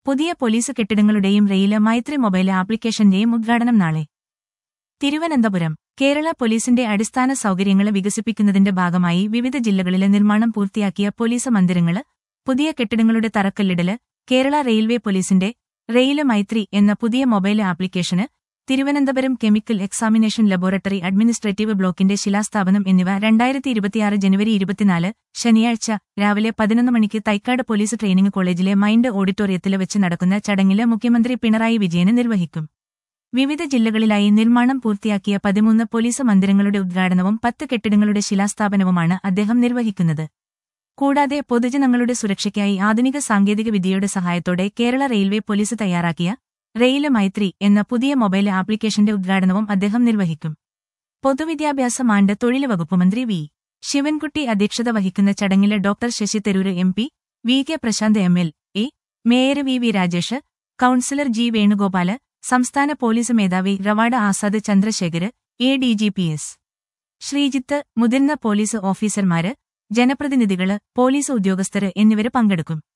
പുതിയ പോലീസ് കെട്ടിടങ്ങളുടെയും rail Maithri mobile ആപ്ലിക്കേഷന്റെയും ഉദ്ഘാടനം നാളെ. തിരുവനന്തപുരം. കേരള പോലീസിന്റെ അടിസ്ഥാന സൗകര്യങ്ങള് വികസിപ്പിക്കുന്നതിന്റെ ഭാഗമായി വിവിധ ജില്ലകളില് നിർമ്മാണം പൂർത്തിയാക്കിയ പോലീസ് മന്ദിരങ്ങള്, പുതിയ കെട്ടിടങ്ങളുടെ തറക്കല്ലിടല്, കേരള റെയിൽവേ പോലീസിന്റെ റെയില് മൈത്രി എന്ന പുതിയ mobile application, Thiruvananthapuram chemical examination laboratory administrative ബ്ലോക്കിന്റെ ശിലാസ്ഥാപനം എന്നിവ 2026 ജനുവരി 24 ശനിയാഴ്ച രാവിലെ 11 മണിക്ക് തൈക്കാട് പോലീസ് ട്രെയിനിംഗ് കോളേജിലെ മൈൻഡ് ഓഡിറ്റോറിയത്തില് വെച്ച് നടക്കുന്ന ചടങ്ങില് മുഖ്യമന്ത്രി പിണറായി വിജയന് നിർവഹിക്കും. വിവിധ ജില്ലകളിലായി നിർമ്മാണം പൂർത്തിയാക്കിയ 13 പോലീസ് മന്ദിരങ്ങളുടെ ഉദ്ഘാടനവും 10 കെട്ടിടങ്ങളുടെ ശിലാസ്ഥാപനവുമാണ് അദ്ദേഹം നിർവഹിക്കുന്നത്. കൂടാതെ പൊതുജനങ്ങളുടെ സുരക്ഷയ്ക്കായി ആധുനിക സാങ്കേതിക വിദ്യയുടെ സഹായത്തോടെ കേരള റെയിൽവേ പോലീസ് തയ്യാറാക്കിയ റെയില് മൈത്രി എന്ന പുതിയ മൊബൈൽ ആപ്ലിക്കേഷന്റെ ഉദ്ഘാടനവും അദ്ദേഹം നിർവഹിക്കും. പൊതുവിദ്യാഭ്യാസ ആൻഡ് തൊഴില് വകുപ്പ് മന്ത്രി വി. ശിവൻകുട്ടി അധ്യക്ഷത വഹിക്കുന്ന ചടങ്ങില് doctor Shashi Tharoor MP, V. K. Prashanth MLA, mayor V. Rajesh, councillor G. Venugopal, സംസ്ഥാന പോലീസ് മേധാവി റവാഡ് ആസാദ് ചന്ദ്രശേഖര്, ADGP-S ശ്രീജിത്ത്, മുതിർന്ന പോലീസ് ഓഫീസർമാര്, ജനപ്രതിനിധികള്, പോലീസ് ഉദ്യോഗസ്ഥര് എന്നിവര് പങ്കെടുക്കും.